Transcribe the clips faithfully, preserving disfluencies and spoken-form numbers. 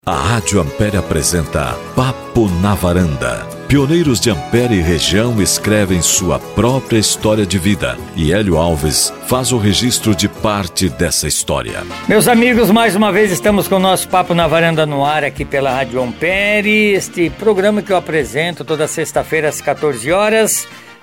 A Rádio Ampere apresenta Papo na Varanda. Pioneiros de Ampere e região escrevem sua própria história de vida e Hélio Alves faz o registro de parte dessa história. Meus amigos, mais uma vez estamos com o nosso Papo na Varanda no ar aqui pela Rádio Ampere. Este programa que eu apresento toda sexta-feira às quatorze horas,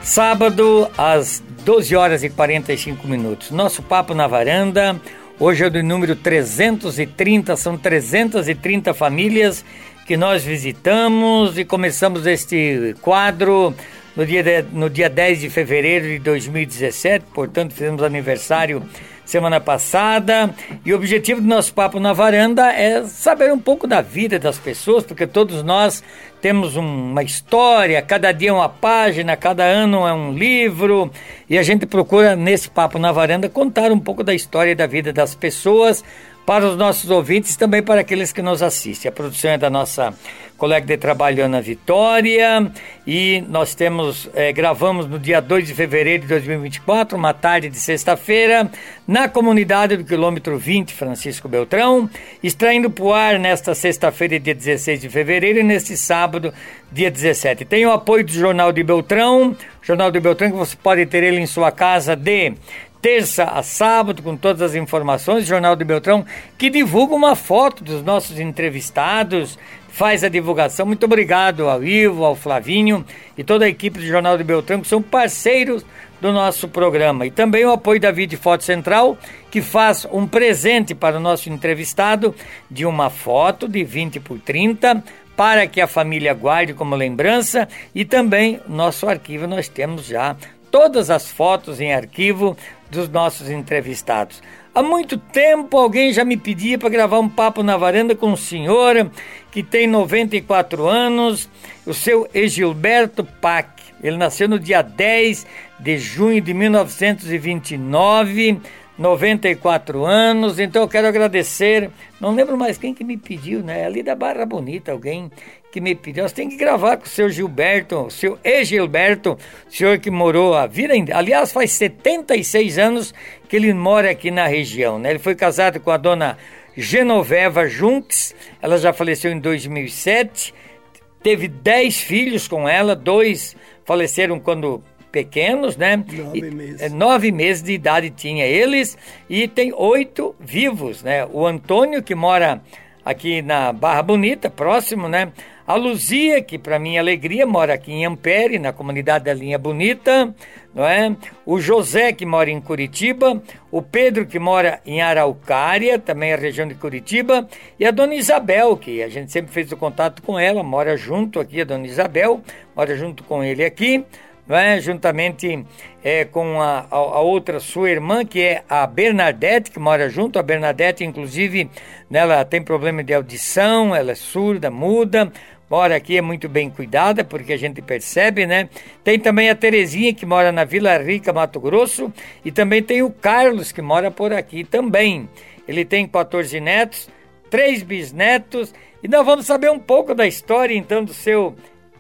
sábado às doze horas e quarenta e cinco minutos. Nosso Papo na Varanda hoje é do número trezentos e trinta, são trezentas e trinta famílias que nós visitamos e começamos este quadro no dia, de, no dia dez de fevereiro de dois mil e dezessete, portanto fizemos aniversário semana passada, e o objetivo do nosso Papo na Varanda é saber um pouco da vida das pessoas, porque todos nós temos um, uma história, cada dia é uma página, cada ano é um livro, e a gente procura nesse Papo na Varanda contar um pouco da história e da vida das pessoas para os nossos ouvintes e também para aqueles que nos assistem. A produção é da nossa colega de trabalho, Ana Vitória, e nós temos, eh, gravamos no dia dois de fevereiro de dois mil e vinte e quatro, uma tarde de sexta-feira, na comunidade do quilômetro vinte, Francisco Beltrão, extraindo para o ar nesta sexta-feira, dia dezesseis de fevereiro, e neste sábado, dia dezessete. Tem o apoio do Jornal de Beltrão, Jornal de Beltrão, que você pode ter ele em sua casa de terça a sábado, com todas as informações, Jornal de Beltrão, que divulga uma foto dos nossos entrevistados, faz a divulgação. Muito obrigado ao Ivo, ao Flavinho e toda a equipe do Jornal de Beltrão, que são parceiros do nosso programa. E também o apoio da Vídeo Foto Central, que faz um presente para o nosso entrevistado de uma foto de vinte por trinta, para que a família guarde como lembrança, e também nosso arquivo, nós temos já todas as fotos em arquivo dos nossos entrevistados. Há muito tempo alguém já me pedia para gravar um Papo na Varanda com um senhor que tem noventa e quatro anos, o seu Egilberto Pac. Ele nasceu no dia dez de junho de mil novecentos e vinte e nove, noventa e quatro anos, então eu quero agradecer, não lembro mais quem que me pediu, né? Ali da Barra Bonita, alguém que me pediu, você tem que gravar com o seu Gilberto, o seu Egilberto, senhor que morou a vida, aliás, faz setenta e seis anos que ele mora aqui na região, né? Ele foi casado com a dona Genoveva Junques, ela já faleceu em dois mil e sete, teve dez filhos com ela, dois faleceram quando pequenos, né? Nove meses. E, nove meses de idade tinha eles, e tem oito vivos, né? O Antônio, que mora aqui na Barra Bonita, próximo, né? A Luzia, que para minha alegria mora aqui em Ampere, na comunidade da Linha Bonita, não é? O José, que mora em Curitiba, o Pedro, que mora em Araucária, também a região de Curitiba, e a dona Isabel, que a gente sempre fez o contato com ela, mora junto aqui, a dona Isabel, mora junto com ele aqui, não é? Juntamente é, com a, a, a outra sua irmã, que é a Bernadette, que mora junto. A Bernadette, inclusive, né, ela tem problema de audição, ela é surda, muda, mora aqui, é muito bem cuidada, porque a gente percebe, né? Tem também a Terezinha, que mora na Vila Rica, Mato Grosso, e também tem o Carlos, que mora por aqui também. Ele tem quatorze netos, três bisnetos, e nós vamos saber um pouco da história, então, do seu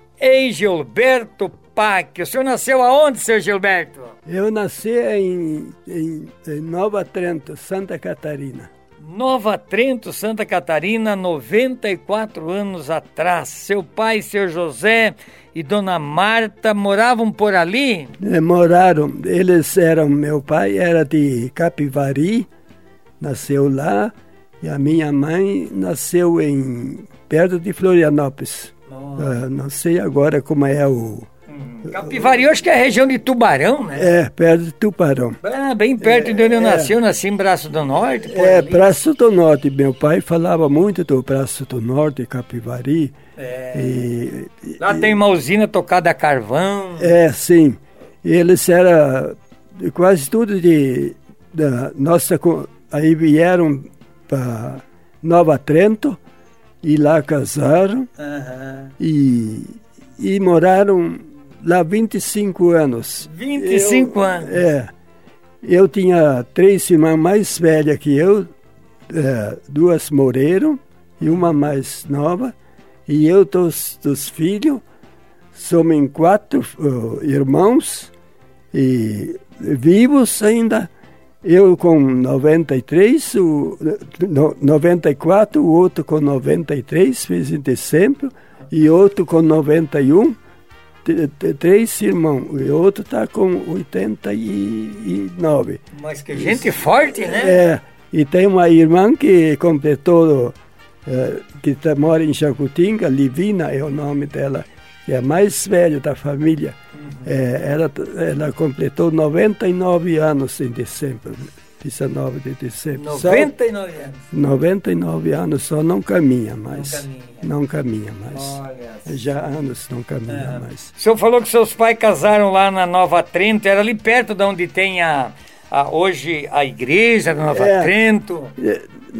Egilberto Pac. O senhor nasceu aonde, seu Gilberto? Eu nasci em, em, em Nova Trento, Santa Catarina. Nova Trento, Santa Catarina, noventa e quatro anos atrás. Seu pai, seu José e dona Marta moravam por ali? É, moraram. Eles eram, meu pai era de Capivari, nasceu lá, e a minha mãe nasceu em perto de Florianópolis. Uh, não sei agora como é o... Capivari, eu acho que é a região de Tubarão, né? É, perto de Tubarão. Ah, bem perto é, de onde eu é, nasci, eu nasci em Braço do Norte. É, ali. Braço do Norte. Meu pai falava muito do Braço do Norte, Capivari. É. E, Lá e, tem uma usina tocada a carvão. É, sim. Eles eram quase tudo de... Da nossa, aí vieram para Nova Trento e lá casaram. Uhum. E, e moraram lá vinte e cinco anos. vinte e cinco eu, anos? É. Eu tinha três irmãs mais velhas que eu, é, duas morreram e uma mais nova. E eu, dos, dos filhos, somos em quatro uh, irmãos, e vivos ainda, Eu com noventa e três, o, no, noventa e quatro, o outro com noventa e três, fez em dezembro, e outro com noventa e um, t- t- três irmãos, e outro está com oitenta e nove. Mas que gente Isso. forte, né? É, e tem uma irmã que completou, uh, que tá, mora em Jacutinga, Livina é o nome dela, que é a mais velha da família. Uhum. É, ela, ela completou noventa e nove anos em dezembro, dezenove de dezembro. noventa e nove anos? noventa e nove anos, só não caminha mais. Não caminha. Não caminha mais. Olha, já há anos não caminha uhum. mais. O senhor falou que seus pais casaram lá na Nova Trento, era ali perto de onde tem a, a, hoje a igreja da Nova é, Trento? É,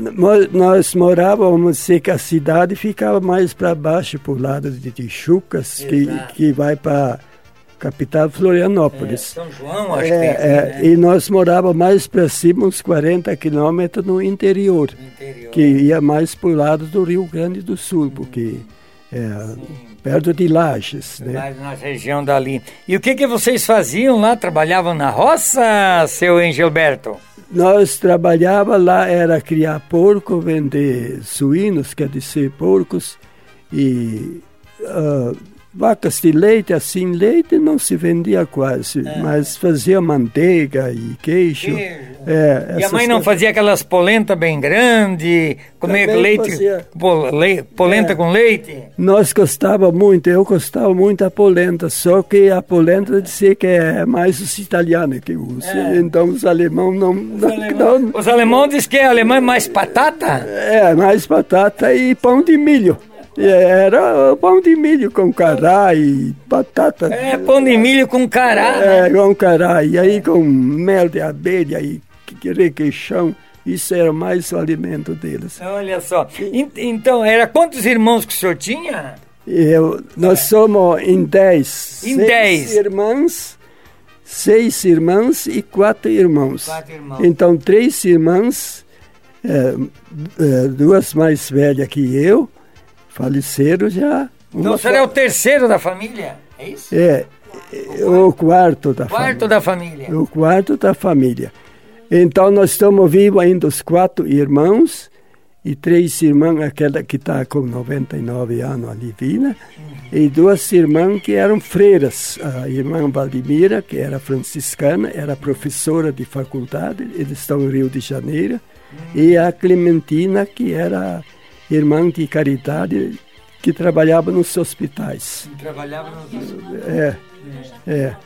nós morávamos, sei que a cidade ficava mais para baixo, para o lado de Tijucas, que, que vai para capital Florianópolis. É, São João, acho é, que é, é, né? E nós morávamos mais para cima, uns quarenta quilômetros no interior, interior, que ia mais para o lado do Rio Grande do Sul, porque é perto de Lages. Né? Lá na região dali. E o que, que vocês faziam lá? Trabalhavam na roça, seu Engelberto? Nós trabalhávamos lá, era criar porco, vender suínos, quer dizer, porcos, e uh, vacas de leite, assim, leite não se vendia quase, é. mas fazia manteiga e queijo. queijo. É, e a mãe não coisas... fazia aquelas polentas bem grandes, comer Também leite, fazia... pole, polenta é. com leite? Nós gostava muito, eu gostava muito da polenta, só que a polenta dizia que é mais os italianos que usam, é. então os alemães não... Os, não, alemão. não... os alemães dizem que é alemão mais batata? É, mais batata e pão de milho. Era pão de milho com cará e batata. É, pão de milho com cará. É, né? com cará. E aí com mel de abelha e requeijão. Isso era mais o alimento deles. Olha só. Então, era quantos irmãos que o senhor tinha? Eu, nós é. somos em dez. Em dez. irmãs, seis irmãs e quatro irmãos. Quatro irmãos. Então, três irmãs, é, é, duas mais velhas que eu, faleceram já. Então o senhor é o terceiro da família, é isso? É, o quarto da quarto família. da família. O quarto da família. Então nós estamos vivos ainda, os quatro irmãos e três irmãs, aquela que está com noventa e nove anos, a Livina, uhum. e duas irmãs que eram freiras. A irmã Valdemira, que era franciscana, era professora de faculdade, eles estão no Rio de Janeiro, uhum. e a Clementina, que era irmã de caridade que trabalhava nos hospitais. Trabalhava nos hospitais. É, é.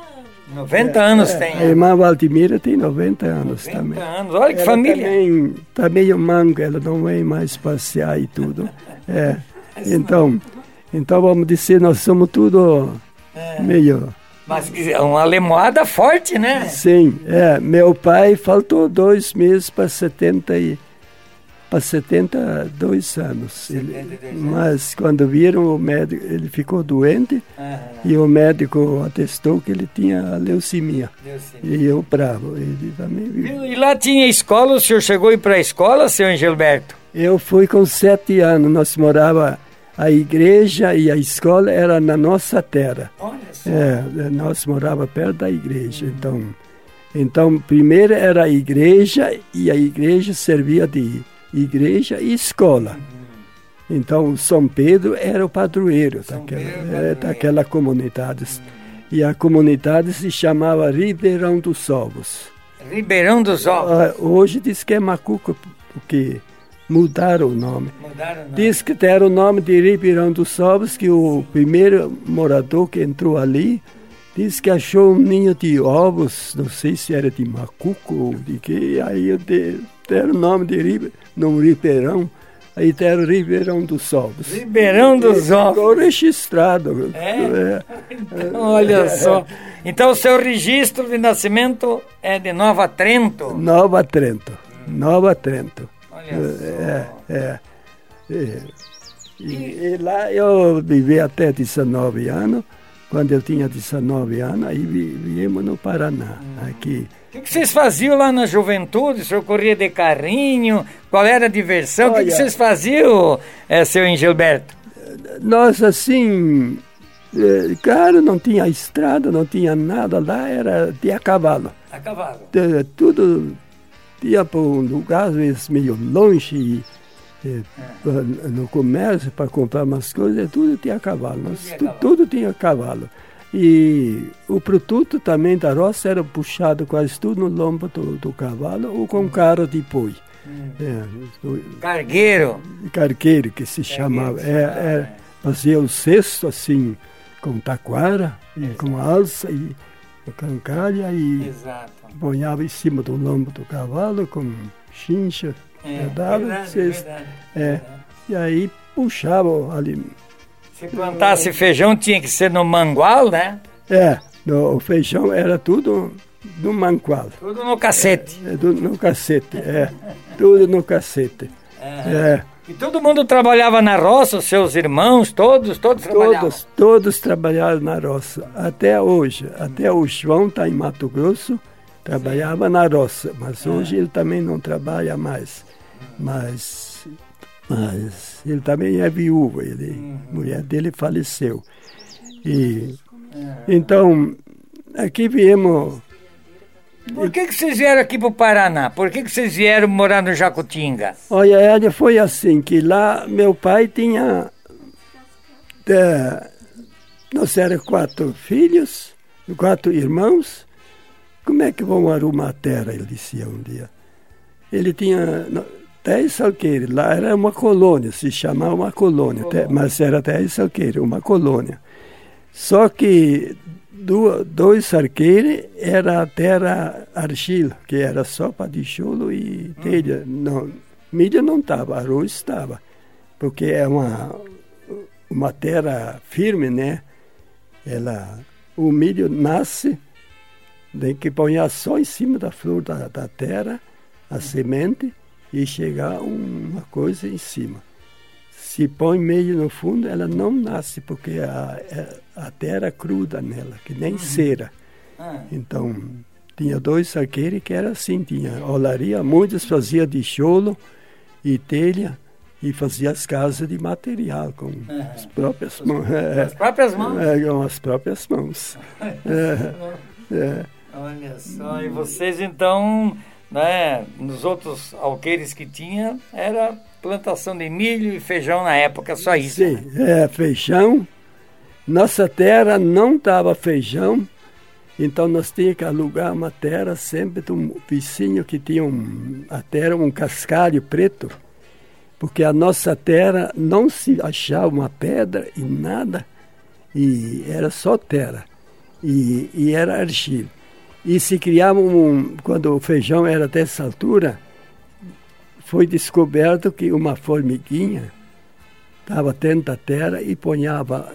noventa é, anos é, tem. A irmã Valdemira tem noventa anos noventa também. anos, olha que ela família. Também está meio manca, ela não vem mais passear e tudo. É. Então, então vamos dizer, nós somos tudo é. meio... Mas uma alemoada forte, né? Sim, é. Meu pai faltou dois meses para setenta e para setenta e dois anos. Ele, setenta e dois anos. Mas quando viram o médico, ele ficou doente ah, e o médico atestou que ele tinha leucemia. leucemia. E eu bravo, ele também viu. E lá tinha escola, o senhor chegou a ir para a escola, senhor Engelberto? Eu fui com sete anos, nós morava, a igreja e a escola era na nossa terra. Olha só. É, nós morava perto da igreja, hum. então, então primeiro era a igreja e a igreja servia de igreja e escola. Uhum. Então, São Pedro era o padroeiro daquela, Pedro, é, daquela comunidade. Uhum. E a comunidade se chamava Ribeirão dos Ovos. Ribeirão dos Ovos? Uh, hoje diz que é Macuco, porque mudaram o nome. Mudaram o nome. Diz que deram o nome de Ribeirão dos Ovos, que o primeiro morador que entrou ali, diz que achou um ninho de ovos, não sei se era de macuco ou de que, aí de, deram o nome de Ribeirão, no Ribeirão, aí deram Ribeirão dos Ovos. Ribeirão dos Ovos. Ficou registrado. É? é. Então, olha só. Então o seu registro de nascimento é de Nova Trento? Nova Trento. Hum. Nova Trento. Olha só. É, é. é. E, e lá eu vivi até dezenove anos. Quando eu tinha dezenove anos, aí viemos no Paraná, hum. aqui. O que vocês faziam lá na juventude? O senhor corria de carrinho? Qual era a diversão? Olha, o que vocês faziam, é, seu Engelberto? Nós, assim, É, claro, não tinha estrada, não tinha nada lá, era de a cavalo. A cavalo. De, tudo ia para um lugar, às vezes meio longe, e, e, é. no comércio, para comprar umas coisas, tudo tinha cavalo. Tudo, tinha, tu, cavalo. tudo tinha cavalo. E o produto também da roça era puxado quase tudo no lombo do, do cavalo ou com carro de boi. Hum. É, do, cargueiro. Cargueiro, que se cargueiro chamava. É, é, fazia o cesto assim, com taquara, e com alça e cancalha, e Exato. ponhava em cima do lombo do cavalo com chincha, é, pedava, verdade, cesto. Verdade, é, verdade. E aí puxava ali. Se plantasse feijão tinha que ser no mangual, né? É, no, o feijão era tudo no mangual. Tudo no cacete. É, é, tudo no cacete, é. Tudo no cacete. É. É. E todo mundo trabalhava na roça, os seus irmãos, todos, todos trabalhavam? Todos, todos trabalhavam na roça, até hoje. Até o João está em Mato Grosso, trabalhava Sim. na roça, mas hoje é. ele também não trabalha mais. Mas... Mas ele também é viúvo, ele, uhum. a mulher dele faleceu. E, uhum. Então, aqui viemos... Por que, que vocês vieram aqui para o Paraná? Por que, que vocês vieram morar no Jacutinga? Olha, foi assim, que lá meu pai tinha... É, nós éramos quatro filhos, quatro irmãos. Como é que vão arrumar a terra, ele dizia um dia. Ele tinha... dez alqueires, lá era uma colônia, se chamava uma colônia, colônia. Mas era dez alqueires, uma colônia. Só que do, dois alqueires era terra argila, que era sopa de cholo e telha. Hum. Não, milho não estava, arroz estava, porque é uma, uma terra firme, né? Ela, o milho nasce, tem que pôr só em cima da flor da, da terra, a hum. semente, e chegar uma coisa em cima. Se põe meio no fundo, ela não nasce, porque a, a terra é cruda nela, que nem uhum. cera. Ah. Então, tinha dois alqueires que era assim, tinha olaria, muitos faziam de cholo e telha, e fazia as casas de material, com uhum. as próprias mãos. As próprias mãos? É, com as próprias mãos. é, é. Olha só, e vocês então... Né? Nos outros alqueires que tinha, era plantação de milho e feijão na época, só isso. Sim, né? é, feijão. Nossa terra não dava feijão, então nós tínhamos que alugar uma terra sempre de um vizinho que tinha um, a terra, um cascalho preto, porque a nossa terra não se achava uma pedra e nada, e era só terra, e, e era argila. E se criava um... Quando o feijão era dessa altura, foi descoberto que uma formiguinha estava dentro da terra e ponhava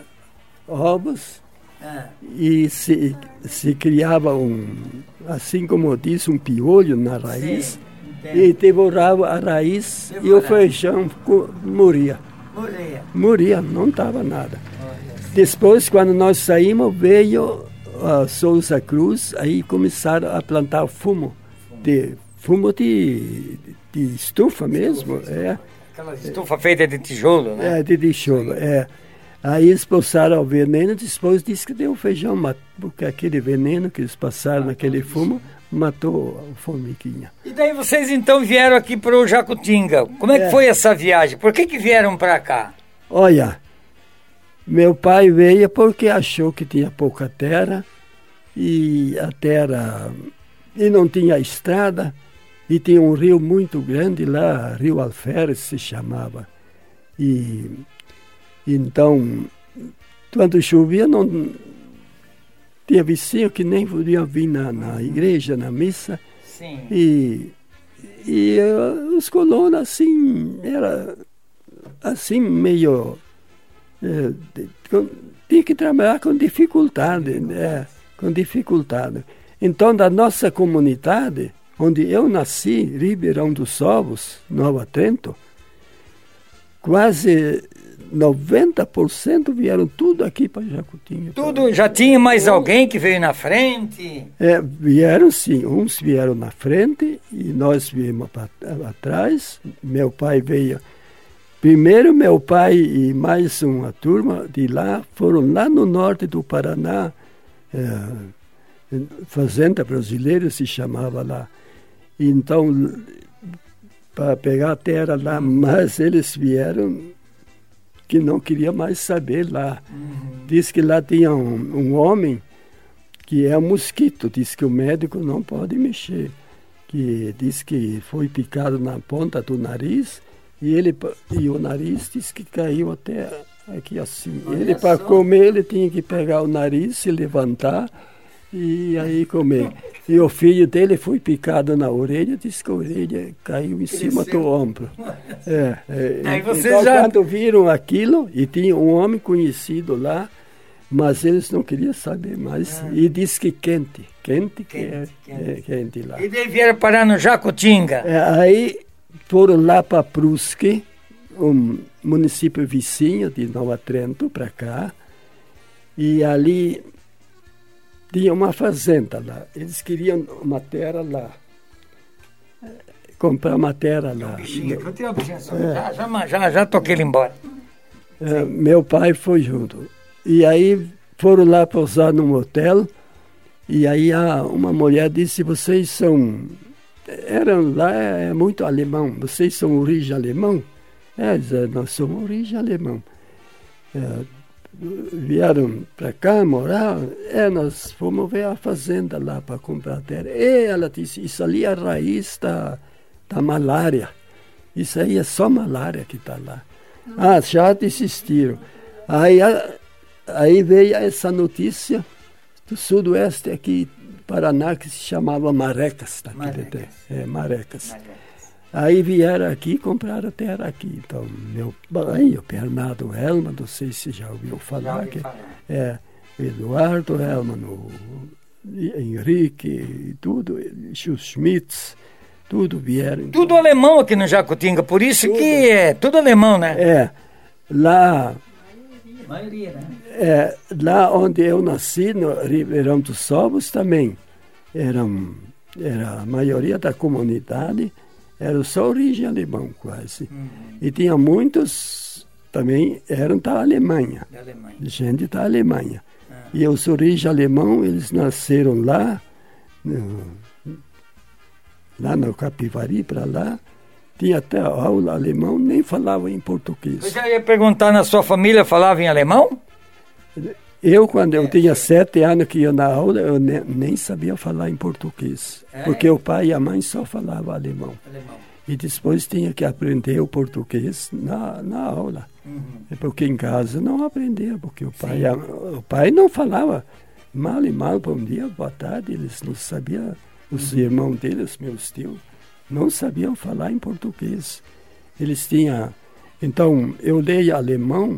ovos ah. e se, se criava um... Assim como diz, um piolho na raiz. Sim, e devorava a raiz Devorava. E o feijão morria. Morria. Morria, não estava nada. Depois, quando nós saímos, veio... a Souza Cruz, aí começaram a plantar fumo, fumo de, fumo de, de estufa mesmo. Estufa, é. Aquela estufa é, feita de tijolo, né? É, de tijolo, é. Aí eles passaram o veneno, depois disse que deu feijão, porque aquele veneno que eles passaram ah, naquele fumo matou a formiguinha. E daí vocês então vieram aqui para o Jacutinga. Como é, é que foi essa viagem? Por que que vieram para cá? Olha... Meu pai veio porque achou que tinha pouca terra, e a terra, e não tinha estrada, e tinha um rio muito grande lá, Rio Alferes se chamava. E então, quando chovia, não tinha vizinho que nem podiam vir na, na igreja, na missa. Sim. E, e uh, os colonos, assim, era assim meio... É, com, tinha que trabalhar com dificuldade, né? Com dificuldade. Então, da nossa comunidade, onde eu nasci, Ribeirão dos Ovos, Nova Trento, quase noventa por cento vieram tudo aqui para Jacutinga. Tudo? Já tinha mais alguém que veio na frente? É, vieram sim, uns vieram na frente e nós viemos para atrás. Meu pai veio primeiro meu pai e mais uma turma de lá foram lá no norte do Paraná, é, Fazenda Brasileira se chamava lá. Então, para pegar a terra lá, mas eles vieram que não queria mais saber lá. Uhum. Diz que lá tinha um, um homem que é um mosquito, diz que o médico não pode mexer, que diz que foi picado na ponta do nariz e, ele, e o nariz diz que caiu até aqui assim. Olha ele, para comer, ele tinha que pegar o nariz, se levantar e aí comer. E o filho dele foi picado na orelha, disse que a orelha caiu em cima do ombro. É, é, aí você então, já... quando viram aquilo, e tinha um homem conhecido lá, mas eles não queriam saber mais. Ah. E disse que quente, quente, que quente, é, quente. É, quente lá. E daí vieram parar no Jacutinga. É, aí foram lá para Brusque, um município vizinho de Nova Trento, para cá, e ali tinha uma fazenda lá. Eles queriam uma terra lá. Comprar uma terra lá. Bichinho, eu tenho uma bichinha só. É. Já, já, já, já toquei ele embora. É, meu pai foi junto. E aí foram lá pousar num hotel. E aí a, uma mulher disse, vocês são... Eram lá, é, é muito alemão. Vocês são origem alemão? É, nós somos origem alemão. É, vieram para cá morar, é, nós fomos ver a fazenda lá para comprar terra. E ela disse, isso ali é a raiz da, da malária. Isso aí é só malária que está lá. Ah, já desistiram. Aí, a, aí veio essa notícia do sudoeste aqui, Paraná, que se chamava Marecas. Tá? Marecas. É, Marecas. Marecas. Aí vieram aqui e compraram terra aqui. Então, meu pai, o Bernardo Hellman, não sei se já ouviu falar. Já que, falar. É, Eduardo Hellman, o Henrique, tudo, o Schmitz, tudo vieram. Tudo então, alemão aqui no Jacutinga, por isso tudo, que é tudo alemão, né? É, lá... Maioria, né? É, lá onde eu nasci, no Ribeirão dos Ovos, também eram, era a maioria da comunidade... Era só origem alemã, quase. Uhum. E tinha muitos, também eram da Alemanha. Da Alemanha. Gente da Alemanha. Ah. E os origem alemão, eles nasceram lá, no, lá no Capivari, para lá. Tinha até aula alemão, nem falavam em português. Eu já ia perguntar, na sua família falava em alemão? Eu, quando é. eu tinha sete anos que ia na aula, eu ne, nem sabia falar em português. É. Porque o pai e a mãe só falavam alemão. alemão. E depois tinha que aprender o português na, na aula. Uhum. Porque em casa não aprendia, porque o pai, a, o pai não falava mal e mal, bom dia, boa tarde, eles não sabiam, os uhum. irmãos deles, meus tios, não sabiam falar em português. Eles tinham... Então, eu leio alemão,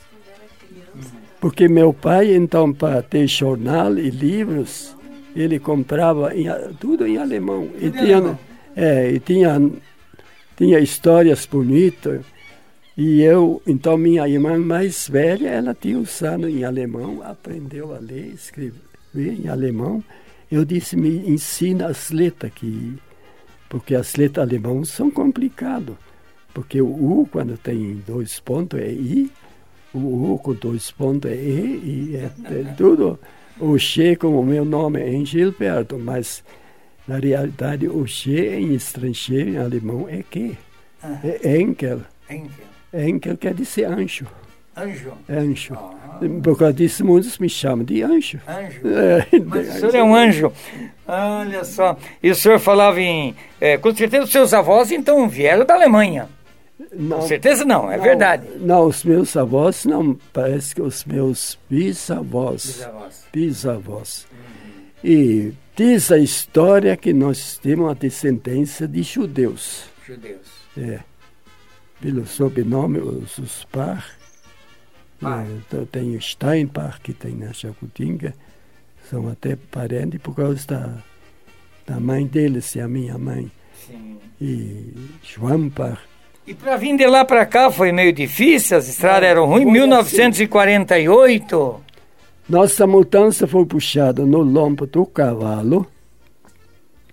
porque meu pai, então, para ter jornal e livros, ele comprava em, tudo em alemão. E tinha, é, e tinha, tinha histórias bonitas. E eu, então, minha irmã mais velha, ela tinha usado em alemão, aprendeu a ler, escrever em alemão. Eu disse, me ensina as letras aqui, porque as letras alemãs são complicadas. Porque o U, quando tem dois pontos, é I. O U com dois pontos é E, e é, é tudo. O X, como o meu nome é Gilberto, mas na realidade o X em estrangeiro, em alemão, é que? Ah. É Enkel. Enkel. Enkel quer dizer anjo. Anjo? Anjo. Ah. Por causa disso, muitos me chamam de anjo. Anjo? É, mas o senhor é um anjo. Olha só. E o senhor falava em... É, com certeza os seus avós, então, vieram da Alemanha. Não, com certeza não, é não, verdade. Não, os meus avós não, parece que os meus bisavós. Bisavós. Bisavós. Uhum. E diz a história que nós temos uma descendência de judeus. Judeus. É. Pelo sobrenome, os, os Par. Ah. É, então, tem o Steinbach, que tem na Jacutinga. São até parentes por causa da, da mãe deles, e a minha mãe. Sim. E Schwampach. E para vir de lá para cá foi meio difícil, as estradas eram ruins, em mil novecentos e quarenta e oito. Assim. Nossa mudança foi puxada no lombo do cavalo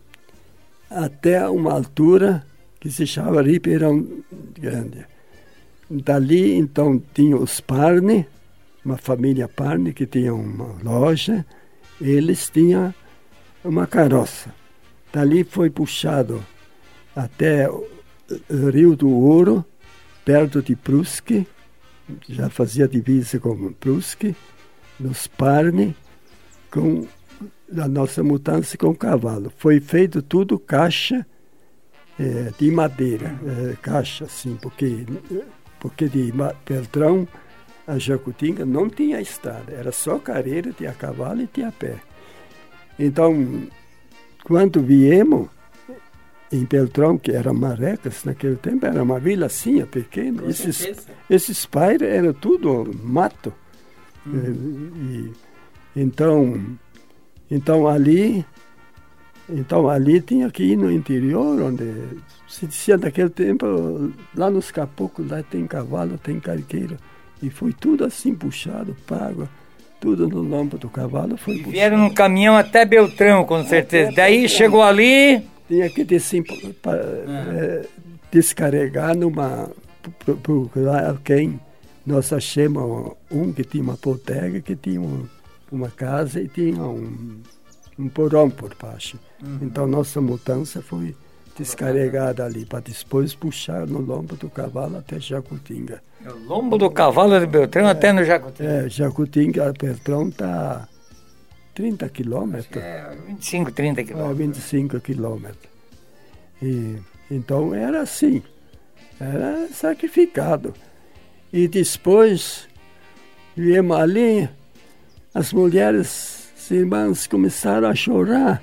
até uma altura que se chama Ribeirão Grande. dali, então, tinha os Parne, uma família Parne que tinha uma loja, eles tinham uma carroça. Dali foi puxado até o Rio do Ouro, perto de Brusque, já fazia divisa com Brusque, nos Parne, com a nossa mudança com cavalo. Foi feito tudo caixa é, de madeira, é, caixa assim, porque, porque de Beltrão a Jacutinga não tinha estrada, era só carreira de a cavalo e de a pé. Então, quando viemos em Beltrão, que era Marrecas, naquele tempo era uma vilazinha pequena, esses, esses pais eram tudo mato. Hum. E, e, então, então ali, então ali tinha que ir no interior, onde se dizia naquele tempo, lá nos caboclos, lá tem cavalo, tem cargueiro. E foi tudo assim puxado, pago, tudo no lombo do cavalo. Foi e vieram no caminhão até Beltrão, com certeza. Até Daí Beltrão. Chegou ali... Tinha que des, pa, ah. é, descarregar numa... procurar quem nós achamos um que tinha uma bodega, que tinha um, uma casa e tinha um, um porão por baixo. Uhum. Então nossa mudança foi descarregada ali, para depois puxar no lombo do cavalo até Jacutinga. O lombo do cavalo de Beltrão é, até no Jacutinga? É, Jacutinga, Beltrão está trinta quilômetros. É, vinte e cinco, trinta quilômetros. É, vinte e cinco quilômetros. E, então era assim, era sacrificado. E depois, viemos ali, as mulheres, as irmãs começaram a chorar,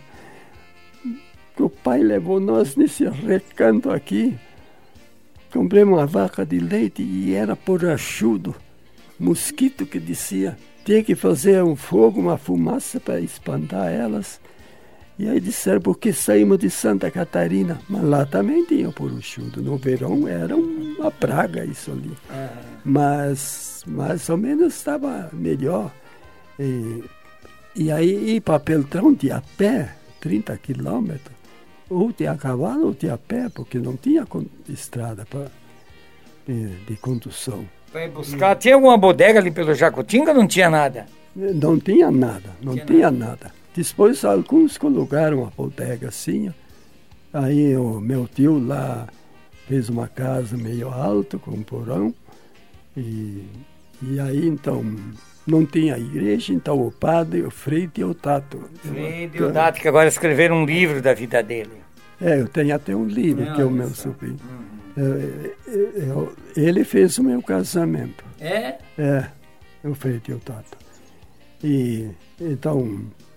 que o pai levou nós nesse recanto aqui. Compramos uma vaca de leite e era borrachudo, mosquito que dizia, tinha que fazer um fogo, uma fumaça para espantar elas. E aí disseram, porque saímos de Santa Catarina, mas lá também tinha borrachudo. No verão era uma praga isso ali. Uhum. Mas mais ou menos estava melhor. E, e aí ir para Beltrão de a pé, trinta quilômetros, ou de a cavalo ou de a pé, porque não tinha estrada pra, de, de condução. Para buscar, tinha alguma bodega ali pelo Jacutinga ou não tinha nada? Não tinha nada, não tinha, tinha nada. nada. Depois alguns colocaram uma bodega assim, aí o meu tio lá fez uma casa meio alta com um porão, e, e aí então não tinha igreja, então o padre, o Frei Deodato. Frei Deodato, que agora escreveram um livro da vida dele. É, eu tenho até um livro, não, que é o meu sobrinho. Uhum. É, é, ele fez o meu casamento. É? É, o Frei Deodato. E então,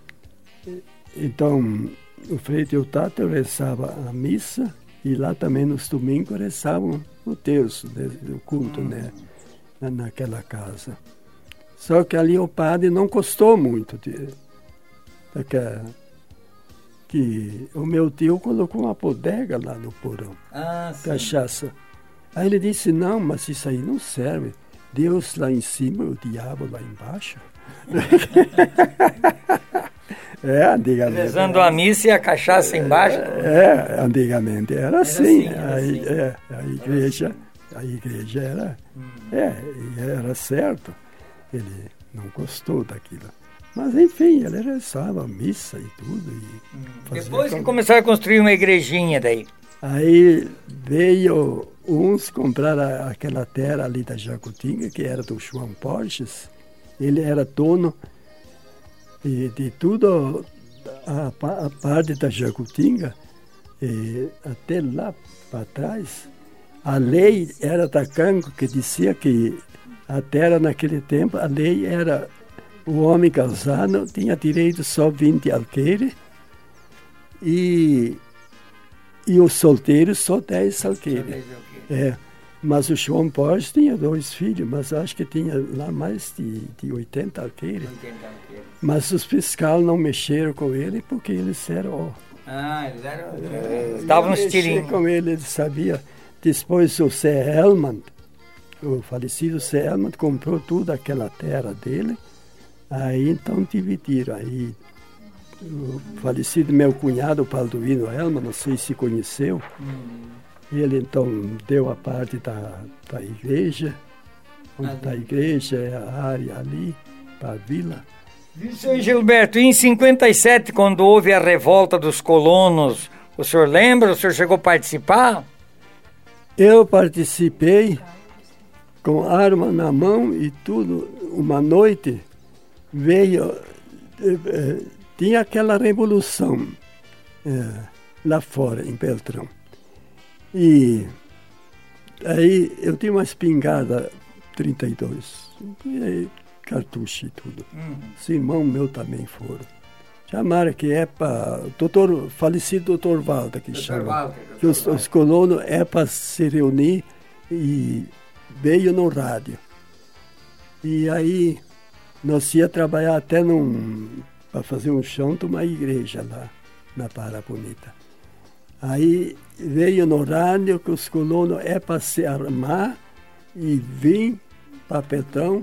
então o Frei Deodato rezava a missa e lá também nos domingos rezavam o terço do culto, uhum. né, naquela casa. Só que ali o padre não gostou muito de, de que, que o meu tio colocou uma bodega lá no porão, ah, cachaça. Aí ele disse, não, mas isso aí não serve. Deus lá em cima e o diabo lá embaixo. É, antigamente. Rezando a missa e a cachaça embaixo? É, antigamente era, era assim. assim, era a, assim. É, a igreja, a igreja era, hum. é, era certo. Ele não gostou daquilo. Mas, enfim, ele rezava a missa e tudo. E hum. Depois que começaram a construir uma igrejinha daí? Aí veio uns comprar a, aquela terra ali da Jacutinga, que era do João Borges. Ele era dono de, de tudo, a, a parte da Jacutinga, e até lá para trás. A lei era da Cango, que dizia que a terra naquele tempo, a lei era o homem casado tinha direito só vinte alqueires e, e os solteiros só dez alqueires. É, mas o João Borges tinha dois filhos, mas acho que tinha lá mais de, de oitenta alqueires. Mas os fiscais não mexeram com ele porque eles eram... Ah, eles eram... É, estavam no estilinho. Com ele, ele sabia. Depois o Zé Helman, o falecido Zé Helman, comprou toda aquela terra dele. Aí então dividiram. Aí o falecido meu cunhado, Balduino Helman, não sei se conheceu, hum. Ele então deu a parte da, da igreja, onde está a igreja, é a área ali, para a vila. Senhor Gilberto, em cinquenta e sete, quando houve a revolta dos colonos, o senhor lembra? O senhor chegou a participar? Eu participei com arma na mão e tudo. Uma noite veio, eh, tinha aquela revolução eh, lá fora, em Beltrão. E aí eu tinha uma espingarda trinta e dois, e aí, cartucho e tudo. Uhum. Os irmãos meus também foram. Chamaram que é para... Doutor, falecido doutor Walter, que chama. Que os, os colonos é para se reunir e veio no rádio. E aí nós ia trabalhar até num... para fazer um chão de uma igreja lá, na Para Bonita. Aí veio no rádio que os colonos é para se armar e vir para Petrão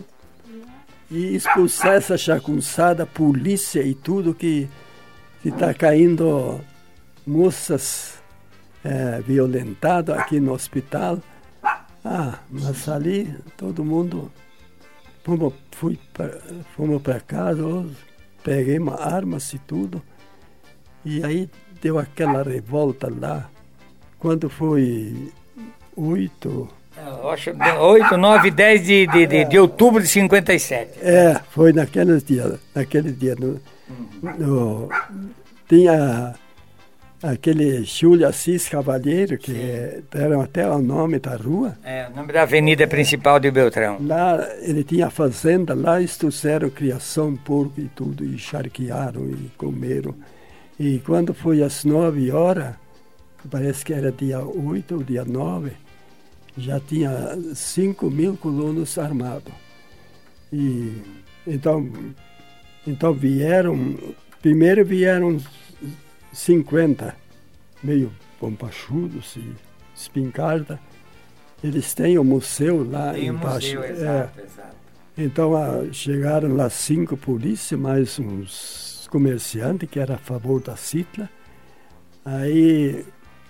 e expulsar essa chacoçada, polícia e tudo, que está caindo moças é, violentadas aqui no hospital. Ah, mas ali todo mundo, fomos, fui pra, fomos para casa, peguei uma armas e tudo, e aí deu aquela revolta lá, quando foi oito... oito, nove, dez de, de, de, de outubro de cinquenta e sete. É, foi naqueles dias, naquele dia. No, no, tinha aquele Júlio Assis Cavalheiro, que é, era até o nome da rua. É, o nome da avenida principal de Beltrão. Lá, ele tinha fazenda, lá eles trouxeram criação, porco e tudo, e charquearam e comeram. E quando foi às nove horas, parece que era dia oito ou dia nove, já tinha cinco mil colonos armados. E então, então vieram, primeiro vieram cinquenta, meio pompachudos e espingarda. Eles têm o museu lá Tem embaixo. Museu, exato, é. exato. Então ah, chegaram lá cinco polícias, mais uns comerciantes que era a favor da Citla. Aí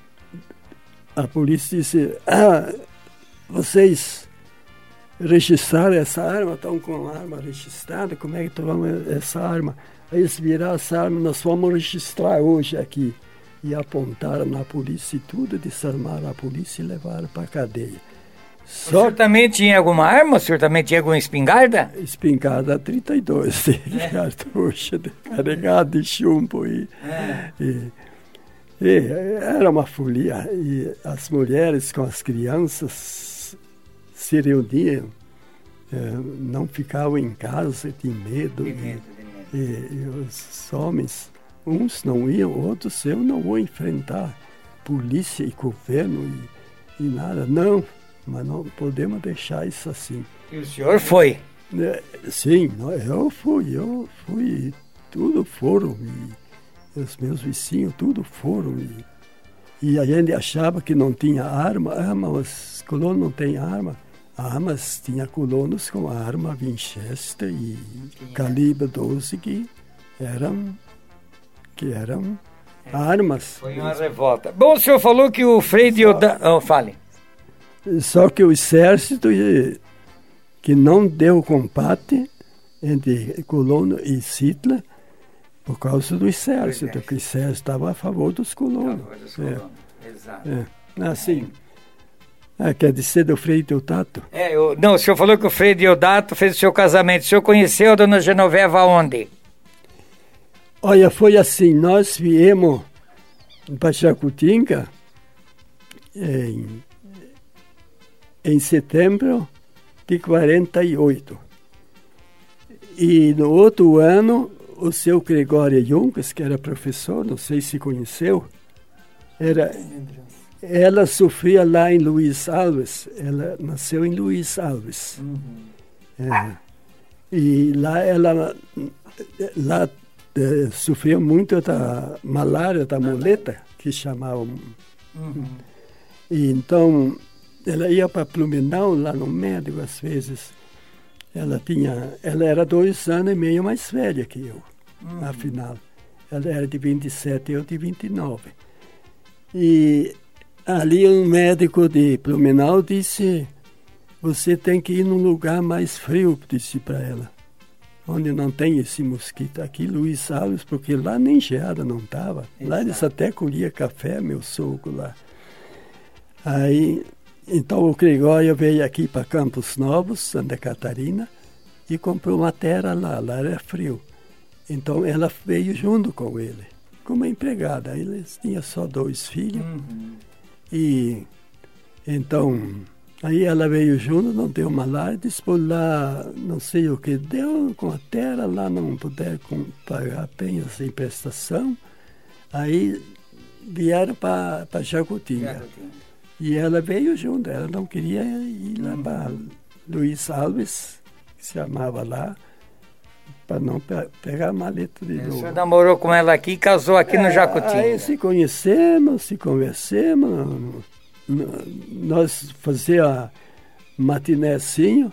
a polícia disse, ah, vocês registraram essa arma, estão com a arma registrada, como é que estão essa arma? Aí eles viraram essa arma, nós vamos registrar hoje aqui. E apontaram na polícia e tudo, desarmaram a polícia e levaram para a cadeia. Só... O senhor também tinha alguma arma? O senhor também tinha alguma espingarda? Espingarda trinta e dois, de é. cartucho, de, carregado de chumbo. E, é. e, e era uma folia. E as mulheres com as crianças se reuniam, eh, não ficavam em casa de medo. De medo, de medo. E, e os homens, uns não iam, outros eu não vou enfrentar polícia e governo e, e nada. Não. Mas não podemos deixar isso assim. E o senhor foi? Sim, eu fui, eu fui, tudo foram, e os meus vizinhos, tudo foram. E, e a gente achava que não tinha arma, ah, mas os colonos não têm arma. Ah, mas tinha colonos com arma Winchester e calibre doze que eram, que eram é. armas. Foi uma revolta. Bom, o senhor falou que o Frei Deodato... Oh, fale. Só que o exército, que não deu combate entre colono e Citla, por causa do exército, que o exército estava a favor dos colonos. A favor dos colonos, é. Exato. É. Assim, ah, quer dizer do Frei Deodato? É, eu, não, o senhor falou que o Frei Deodato fez o seu casamento. O senhor conheceu a dona Genoveva onde? Olha, foi assim, nós viemos para Jacutinga em... em setembro de quarenta e oito. E no outro ano, o seu Gregório Junques, que era professor, não sei se conheceu, era, ela sofria lá em Luiz Alves, ela nasceu em Luiz Alves. Uhum. É, e lá ela lá, é, sofria muito da malária, da muleta, que chamavam. Uhum. E então... ela ia para Blumenau, lá no médico, às vezes. Ela tinha, ela era dois anos e meio mais velha que eu, uhum. afinal. Ela era de vinte e sete e eu de vinte e nove. E ali um médico de Blumenau disse, você tem que ir num lugar mais frio, disse para ela, onde não tem esse mosquito. Aqui, Luiz Alves, porque lá nem geada não estava. Lá eles até colhiam café, meu sogro lá. Aí, então o Gregório veio aqui para Campos Novos, Santa Catarina, e comprou uma terra lá, lá era frio. Então ela veio junto com ele, como empregada. Eles tinham só dois filhos. Uhum. E então, aí ela veio junto, não deu malária, depois lá, não sei o que deu com a terra, lá não puderam pagar apenas sem prestação. Aí vieram para Jacutinga. E ela veio junto, ela não queria ir lá uhum. para Luiz Alves, que se chamava lá, para não pe- pegar a maleta de novo. O senhor namorou com ela aqui e casou aqui é, no Jacutinga. Aí se conhecemos, se conversemos, nós fazíamos matinézinho,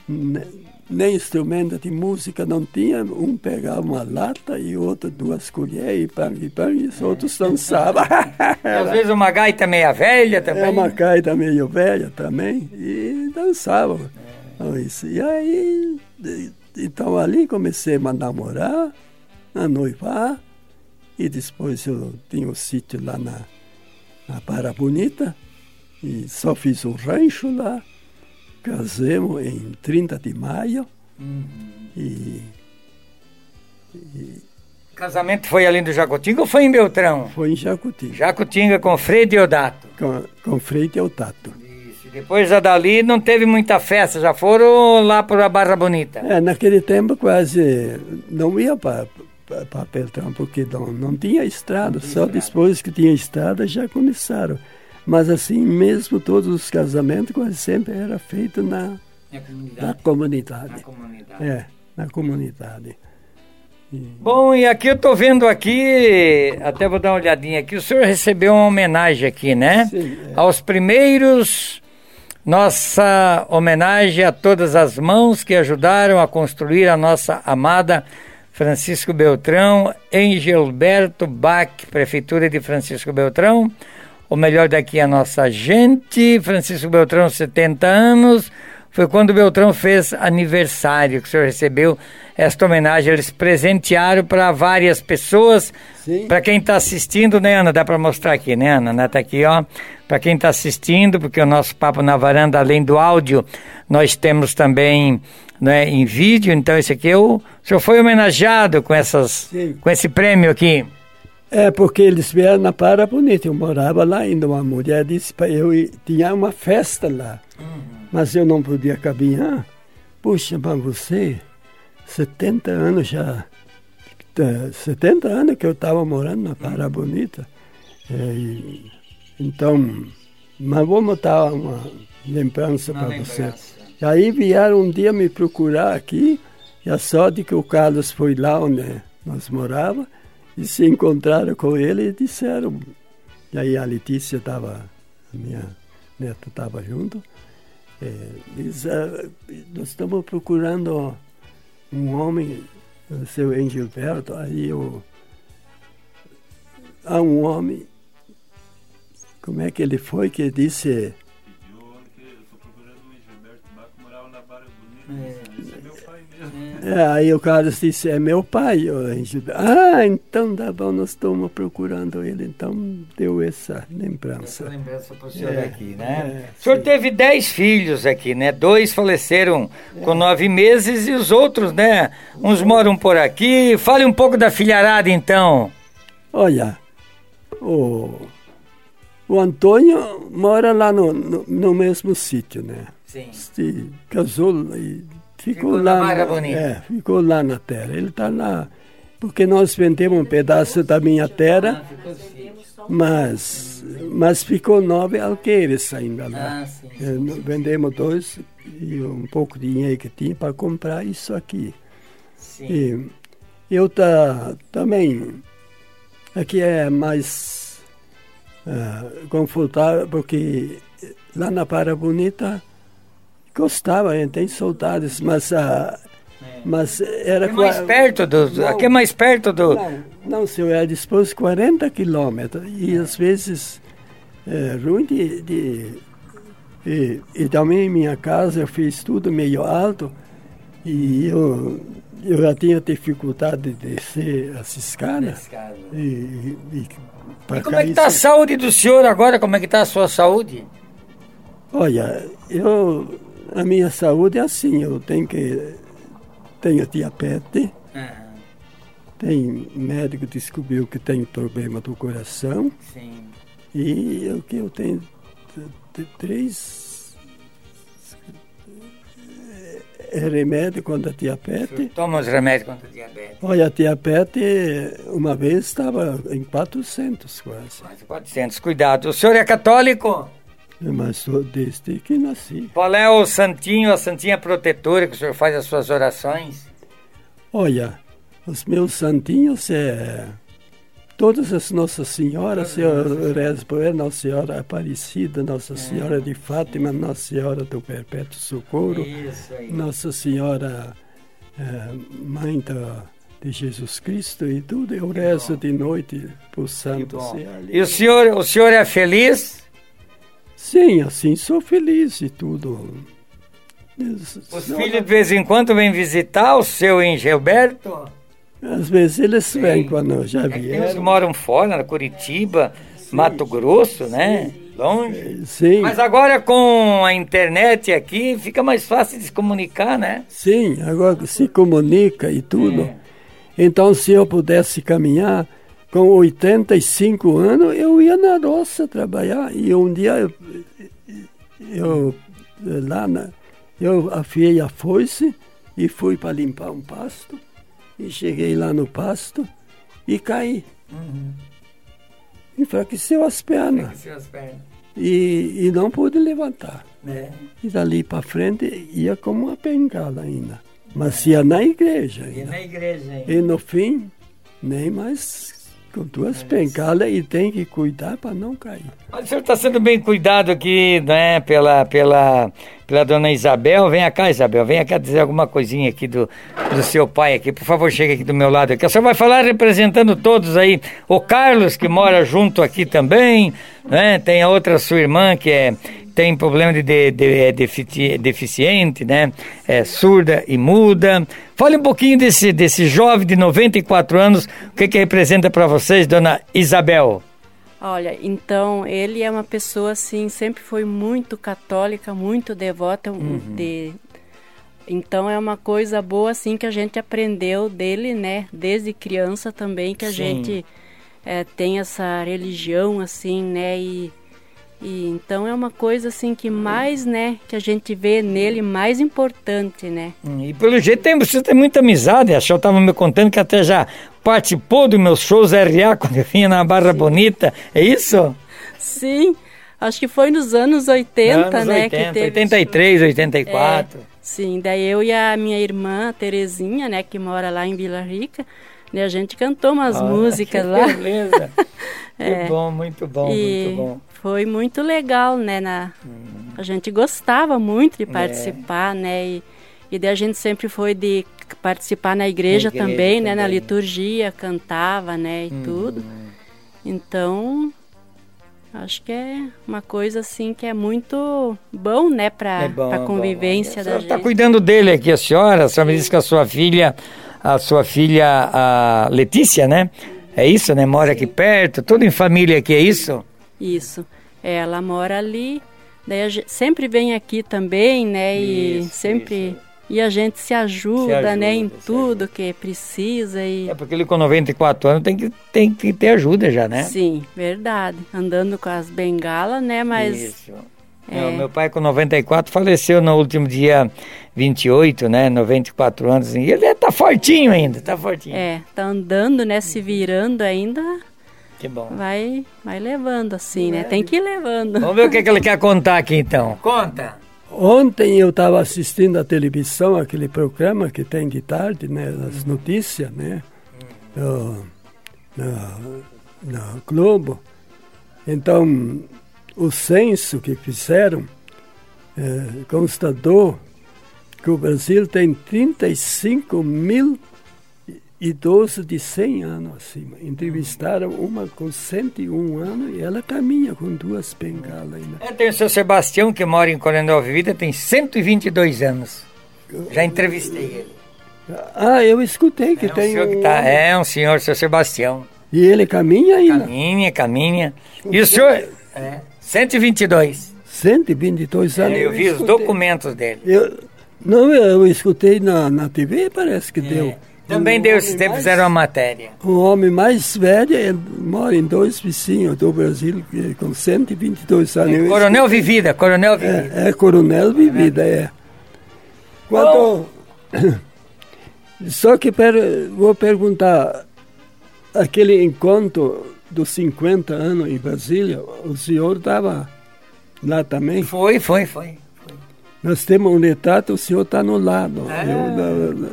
nem instrumento de música não tinha, um pegava uma lata e outro duas colheres e pão e pão, e os outros dançavam. Às vezes uma gaita meia velha também. É, uma gaita meio velha também, e dançavam. É. E aí, então ali comecei a namorar, a noivar, e depois eu tinha um sítio lá na, na Barra Bonita, e só fiz um rancho lá. Casamos em trinta de maio. Uhum. e, e... Casamento foi ali do Jacutinga ou foi em Beltrão? Foi em Jacutinga. Jacutinga com Frei Deodato. Com, com Frei Deodato. Isso. E depois a dali não teve muita festa, já foram lá para a Barra Bonita. É, naquele tempo quase não ia para Beltrão, porque não, não tinha estrada, não tinha só estrada. Depois que tinha estrada já começaram. Mas assim, mesmo todos os casamentos quase sempre era feito na, na comunidade. Na comunidade. Na comunidade. É, na comunidade. E... Bom, e aqui eu estou vendo aqui, até vou dar uma olhadinha aqui, o senhor recebeu uma homenagem aqui, né? Sim, é. Aos primeiros, nossa homenagem a todas as mãos que ajudaram a construir a nossa amada Francisco Beltrão, em Gilberto Bach, Prefeitura de Francisco Beltrão. O melhor daqui é a nossa gente. Francisco Beltrão, setenta anos. Foi quando o Beltrão fez aniversário que o senhor recebeu esta homenagem. Eles presentearam para várias pessoas. Para quem está assistindo, né, Ana? Dá para mostrar aqui, né, Ana? Está aqui, ó. Para quem está assistindo, porque o nosso Papo na Varanda, além do áudio, nós temos também, né, em vídeo. Então, esse aqui, o, o senhor foi homenageado com, essas, com esse prêmio aqui. É, porque eles vieram na Barra Bonita, eu morava lá ainda, uma mulher disse para eu ir, tinha uma festa lá, uhum. Mas eu não podia caminhar. Puxa, mas você, setenta anos já, setenta anos que eu estava morando na Barra Bonita, é, e, então, mas vou botar uma lembrança para você. E aí vieram um dia me procurar aqui, e a sorte que o Carlos foi lá onde nós morávamos, e se encontraram com ele e disseram, e aí a Letícia estava, a minha neta estava junto, é, diz, ah, nós estamos procurando um homem, o seu Engilberto, aí eu, há um homem, como é que ele foi que disse... Estou procurando um Engilberto Bach que morava na Barra Bonita, esse é meu pai mesmo. É, aí o Carlos disse, é meu pai. O ah, então tá bom, nós estamos procurando ele. Então deu essa lembrança. Essa lembrança para o senhor é, aqui, né? É, o senhor sim. Teve dez filhos aqui, né? Dois faleceram é. com nove meses e os outros, né? Uns moram por aqui. Fale um pouco da filharada, então. Olha, o, o Antônio mora lá no, no, no mesmo sítio, né? Sim. Se casou e... Ficou, ficou lá, na Barra Bonita. É, ficou lá na terra. Ele está lá, porque nós vendemos um pedaço da minha terra, ah, mas, mas ficou nove alqueires ainda lá. Ah, sim, sim, sim. Vendemos dois e um pouco de dinheiro que tinha para comprar isso aqui. Sim. E eu tá, também, aqui é mais uh, confortável, porque lá na Barra Bonita gostava, a gente tem saudades, mas, uh, é. mas era... Aqui é mais perto do... Não, aqui é mais perto do... Não, não senhor, é depois de quarenta quilômetros, e às vezes é, ruim de... de e, e também em minha casa eu fiz tudo meio alto e eu, eu já tinha dificuldade de descer as escadas. E, e, e, e como é que está a saúde do senhor agora? Como é que está a sua saúde? Olha, eu, a minha saúde é assim, eu tenho que... Tenho diabetes, uhum. Tem médico que descobriu que tenho problema do coração. Sim. E o que eu tenho três remédios contra a diabetes. Toma os remédios contra a diabetes. Olha, a diabetes uma vez estava em quatrocentos quase. Quase quatrocentos, cuidado. O senhor é católico? Mas sou desde que nasci. Qual é o santinho, a santinha protetora que o senhor faz as suas orações? Olha, os meus santinhos é... Todas as Nossas Senhoras, eu rezo por ela, Nossa Senhora Aparecida, Nossa Senhora de Fátima, Nossa Senhora do Perpétuo Socorro, Isso aí. Nossa Senhora é, Mãe da, de Jesus Cristo e tudo, eu rezo de noite por santos. E o senhor, o senhor é feliz? Sim, assim, sou feliz e tudo. Os filhos de vez em quando vêm visitar o seu em Gilberto? Às vezes eles vêm quando já vieram. É, tem uns que moram fora, na Curitiba, sim, Mato Grosso, sim, né? Longe. Sim. Mas agora com a internet aqui, fica mais fácil de se comunicar, né? Sim, agora se comunica e tudo. É. Então, se eu pudesse caminhar, com oitenta e cinco anos, eu ia na roça trabalhar. E um dia, eu, eu lá na, eu afiei a foice e fui para limpar um pasto. E cheguei lá no pasto e caí. Uhum. Enfraqueceu as pernas. Enfraqueceu as pernas. E, e não pude levantar. É. E dali para frente ia como uma bengala ainda. Mas ia na igreja ainda. Ia na igreja ainda. E no fim, nem mais com duas bengalas e tem que cuidar para não cair. O senhor está sendo bem cuidado aqui, né, pela, pela, pela dona Isabel. Vem cá, Isabel, vem cá dizer alguma coisinha aqui do, do seu pai aqui. Por favor, chega aqui do meu lado aqui. O senhor vai falar representando todos aí. O Carlos, que mora junto aqui também, né? Tem a outra sua irmã que é... tem problema de, de, de é defici, deficiente, né? É surda e muda. Fale um pouquinho desse, desse jovem de noventa e quatro anos, o que que representa para vocês, dona Isabel? Olha, então, ele é uma pessoa, assim, sempre foi muito católica, muito devota. Uhum. De... Então, é uma coisa boa, assim, que a gente aprendeu dele, né? Desde criança também, que a Sim. gente é, tem essa religião, assim, né? E... E então é uma coisa assim que mais, né, que a gente vê nele mais importante, né? E pelo jeito tem, você tem muita amizade. A senhora estava me contando que até já participou dos meus shows R A quando eu vinha na Barra Sim. Bonita, é isso? Sim, acho que foi nos anos oitenta, anos né? oitenta, que teve oitenta e três, oitenta e quatro. É, sim, daí eu e a minha irmã Terezinha, né, que mora lá em Vila Rica, né, a gente cantou umas ah, músicas lá. Beleza. É. Que bom, muito bom, e muito bom. Foi muito legal, né? Na, hum. A gente gostava muito de participar, é. né? E, e daí a gente sempre foi de participar na igreja, na igreja também, também, né? Na liturgia, cantava, né? E hum. tudo. Então, acho que é uma coisa assim que é muito bom, né? Para é a convivência bom. da gente. Está cuidando dele aqui, a senhora. A senhora me disse que a sua filha, a sua filha, a Letícia, né? É isso, né? Mora aqui perto, tudo em família aqui, é isso? Isso. Ela mora ali, daí a gente sempre vem aqui também, né? E isso, sempre... Isso. E a gente se ajuda, se ajuda né? Em tudo ajuda. que precisa. E... É porque ele com noventa e quatro anos tem que, tem que ter ajuda já, né? Sim, verdade. Andando com as bengalas, né? Mas... Isso. É. Não, meu pai com noventa e quatro faleceu no último dia vinte e oito, né? noventa e quatro anos. E ele tá fortinho ainda, tá fortinho. É, tá andando, né? Se virando ainda. Que bom. Vai, vai levando assim, é. né? Tem que ir levando. Vamos ver o que, que ele quer contar aqui então. Conta. Ontem eu estava assistindo a televisão, aquele programa que tem de tarde, né? As notícias, né? No, no, no Globo. Então... O censo que fizeram é, constatou que o Brasil tem trinta e cinco mil idoso de cem anos acima. Entrevistaram uma com cento e um anos e ela caminha com duas bengalas ainda. É, tem o seu Sebastião, que mora em Coronel Vivida, tem cento e vinte e dois anos. Já entrevistei ele. Ah, eu escutei que é um tem senhor um... que tá, é um senhor, seu Sebastião. E ele caminha ainda? Caminha, caminha. E o senhor... É, cento e vinte e dois. cento e vinte e dois anos. É, eu vi eu os documentos dele. Eu, não, eu escutei na, na T V, parece que é. deu. Também um deu, esse tempo fizeram uma matéria. Um homem mais velho, ele mora em dois vizinhos do Brasil, com cento e vinte e dois anos. É, Coronel Vivida, Coronel Vivida. É, é Coronel Vivida, é. Quando... Só que per... vou perguntar, aquele encontro dos cinquenta anos em Brasília, o senhor estava lá também? Foi, foi, foi. foi. Nós temos um retrato, o senhor está no lado. Ah, eu, eu,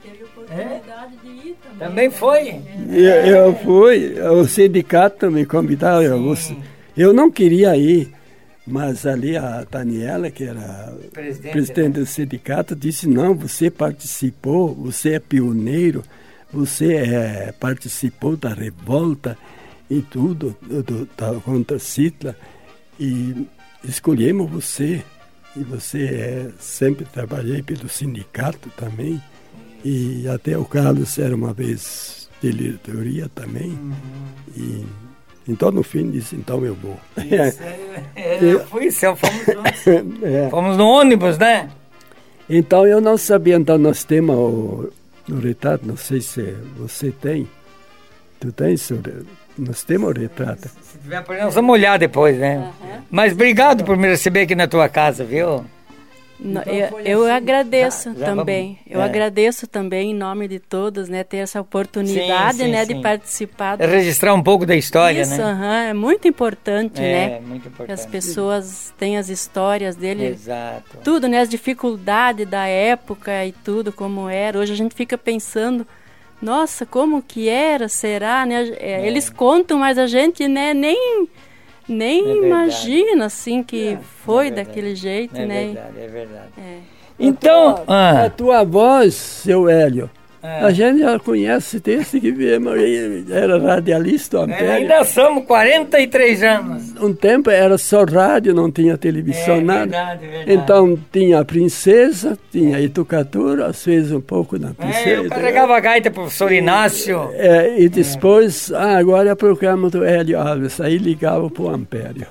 é? Também foi. Eu, eu fui, o sindicato me convidou, eu, eu não queria ir, mas ali a Daniela, que era presidente, presidente do sindicato, disse, não, você participou, você é pioneiro, você é, participou da revolta e tudo, do, do, da, contra a Hitler, e escolhemos você, e você é, sempre trabalhei pelo sindicato também, e até o Carlos era uma vez de diretoria também, uhum. e então no fim disse, então eu vou. Isso, é, eu fui, fomos juntos. é. Fomos no ônibus, né? Então eu não sabia, então nós temos o, o retrato, não sei se você tem, tu tens o Nós temos o retrato. Se tiver por aí, nós vamos olhar depois, né? Uhum. Mas obrigado por me receber aqui na tua casa, viu? Não, então, eu, eu assim. agradeço já, já também. Vamos, eu é. agradeço também em nome de todos, né, ter essa oportunidade, sim, sim, né, sim. de participar. É registrar um pouco da história, Isso, né? Uhum, é muito importante, é, né? É muito importante. Que as pessoas têm as histórias dele. Exato. Tudo, né? As dificuldades da época e tudo como era. Hoje a gente fica pensando, nossa, como que era, será, né? É. Eles contam, mas a gente, né, nem... Nem é imagina, assim, que é, foi é daquele jeito, é né? É verdade, é verdade. É. Então, a tua, ah. a tua voz, seu Hélio, é. a gente já conhece desde que viemos, era radialista, Ampere. É, ainda somos quarenta e três anos. Um tempo era só rádio, não tinha televisão, é, nada. Verdade, verdade. Então tinha a Princesa, tinha a Educadora, às vezes um pouco na Princesa. É, eu carregava a gaita pro professor Inácio. É, e depois, é. ah, agora é o programa do Hélio Alves, aí ligava pro Ampério.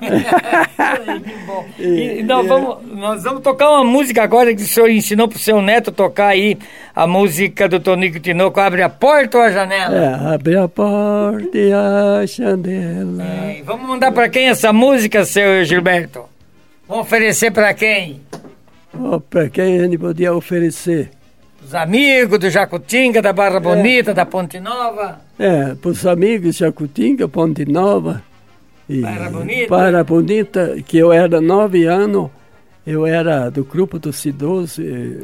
Que bom. E, e nós, vamos, nós vamos tocar uma música agora que o senhor ensinou pro seu neto tocar aí, a música do Tonico Tinoco, Abre a Porta ou a Janela? É, abre a porta e a janela. É, vamos mandar para quem essa música, seu Gilberto? Vamos oferecer para quem? Oh, para quem a gente podia oferecer? Os amigos do Jacutinga, da Barra Bonita, é. da Ponte Nova. É, para os amigos Jacutinga, Ponte Nova. E Barra Bonita. Barra Bonita, que eu era nove anos, eu era do grupo dos idosos,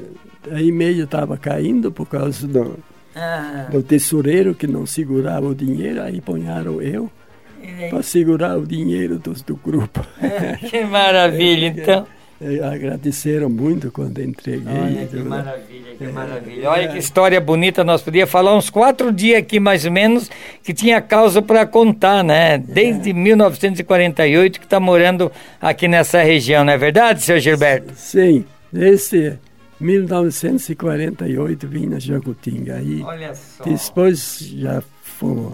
aí meio estava caindo por causa do, ah. do tesoureiro que não segurava o dinheiro, aí ponharam eu para segurar o dinheiro dos, do grupo. Que maravilha, então. Agradeceram muito quando entreguei. Olha que maravilha, que maravilha. Olha que história bonita, nós podíamos falar uns quatro dias aqui mais ou menos, que tinha causa para contar, né? Desde mil novecentos e quarenta e oito que está morando aqui nessa região, não é verdade, seu Gilberto? Sim, desde mil novecentos e quarenta e oito vim na Jacutinga. Aí, olha só. Depois já fomos,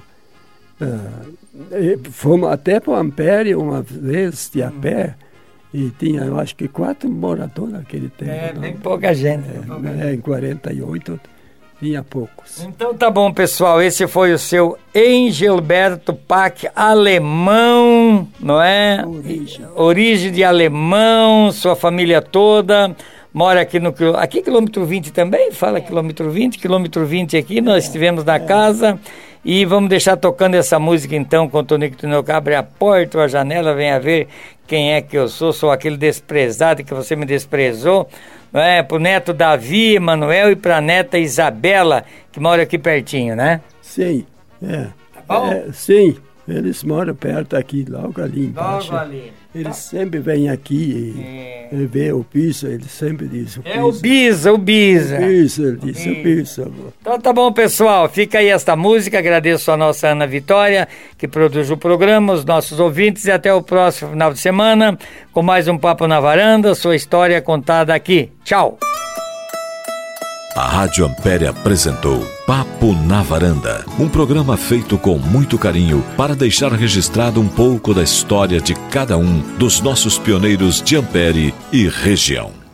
uh, fomos até para o Ampério uma vez de a pé. E tinha, eu acho que quatro moradores naquele tempo. É, não? bem pouca gente. É, pouca é, em quarenta e oito tinha poucos. Então tá bom, pessoal. Esse foi o seu Engelberto Pack, alemão, não é? Origem. Origem de alemão, sua família toda. Mora aqui no aqui quilômetro vinte também, fala é. quilômetro vinte, quilômetro vinte aqui, nós é. estivemos na é. casa. E vamos deixar tocando essa música então, com o Tonico Tinoco, Abre a Porta ou a Janela, venha ver quem é que eu sou, sou aquele desprezado que você me desprezou, não é? Pro neto Davi, Manuel e pra neta Isabela, que mora aqui pertinho, né? Sim, é. Tá bom? É, sim, Eles moram perto aqui, logo ali embaixo. Logo ali. Eles sempre vêm aqui e, É. e vê o piso, eles sempre dizem o É o piso. Bisa, o Bisa. O piso, ele disse o Bisa. piso. Então tá bom, pessoal. Fica aí esta música. Agradeço a nossa Ana Vitória, que produz o programa, os nossos ouvintes, e até o próximo final de semana com mais um Papo na Varanda, sua história contada aqui. Tchau. A Rádio Ampere apresentou Papo na Varanda, um programa feito com muito carinho para deixar registrado um pouco da história de cada um dos nossos pioneiros de Ampere e região.